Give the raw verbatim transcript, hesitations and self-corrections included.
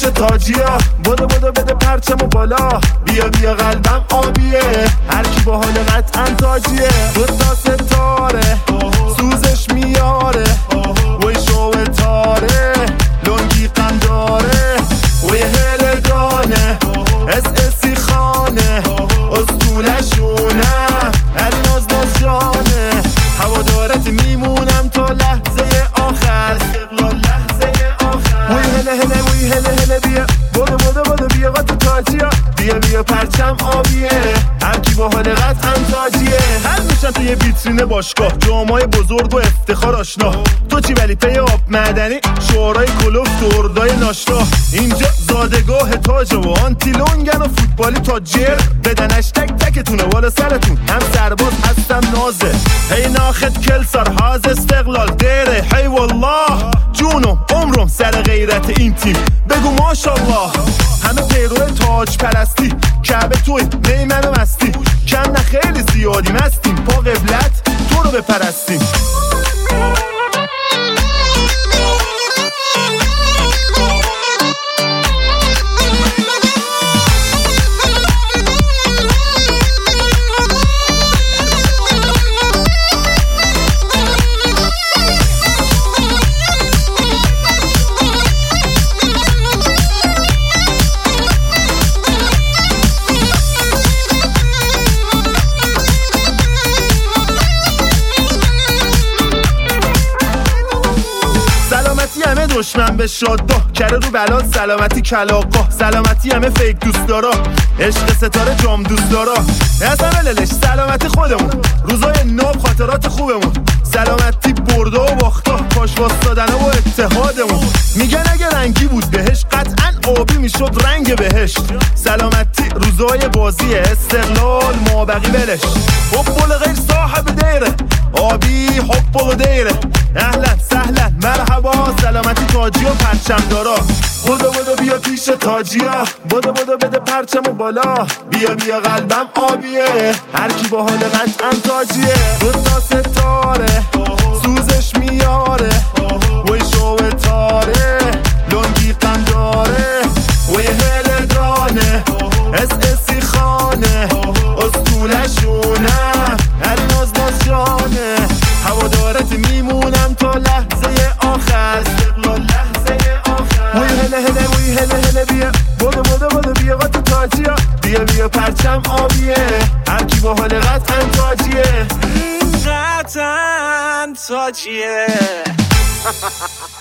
تاجیا، بدو بدو بده پرچمو بالا، بیا بیا قلبم آبیه، هر کی با حال قطعا تاجیه، دو تا ستاره سوزش میاره، وی شوه تاره لنگی قم داره، وی هلگانه اس اسی خانه اسطولشونه، علی ناز ناز جانه، هوادارت میمونم تا لحظه آخر، استقلال لحظه آخر، وی هله هله وی هله هله بیا، بودو بودو بودو بیا قطع تاجیا، بیا بیا پرچم آبیه، هر کی با حال قطعا تاجیه، هر میشن توی ویترین باشگاه، جامای بزرگ و افتخار آشنا، تو چی ولی پی آب معدنی، شعارای کلوف دردای ناشتا، اینجا زادگاه تاجه و آنتی لونگن و فوتبالی تاجر، بدنش تک تکتونه والا سرتون، هم سرباز هستم نازه، هی ناخد کل سرهاز استقلال دیره، هی والله جونم عمرم سر غیرت این تیم، بگو ماشالله، همه پیرو تاج پرستی، کعبه توی میمن و مستی، کم نه خیلی زیادی مستیم، پا قبلت تو رو بپرستیم. دشمن به شادا کره رو بلاد، سلامتی کلاقا، سلامتی همه فیک دوست دارا، عشق ستاره جام دوست دارا، اصلا ولش سلامتی خودمون، روزای ناب خاطرات خوبمون، سلامتی بردا و باختا، پاش واسدادن و اتحادمون، میگن اگه رنگی بود بهش قطعا آبی میشد رنگ بهشت، سلامتی روزای بازی استقلال مابقی ولش، حب غیر صاحب دیره آبی حب دیره، اهلا سهلا مرحبا، سلامتی تاجی و پرچم دارا، بودو بودو بیا پیش تاجیا، بودو بودو بده پرچمو بالا، بیا بیا قلبم آبیه، هر کی با حال قطعا تاجیه، دو تا ستاره سوزش میاره، وی شوه تاره لنگی قم داره، وی هلگانه اس اسی خانه اسطولشونه، علی ناز ناز جانه، هوادارت میمونم تا لحظه آخر، استقلال لحظه آخر، وی هله هله وی هله هله بیا، بودو بودو بودو بیا قطع تاجیا، بیا بیا پرچم آبیه، هر کی با حال قطعا تاجیه، قطعا تاجیه.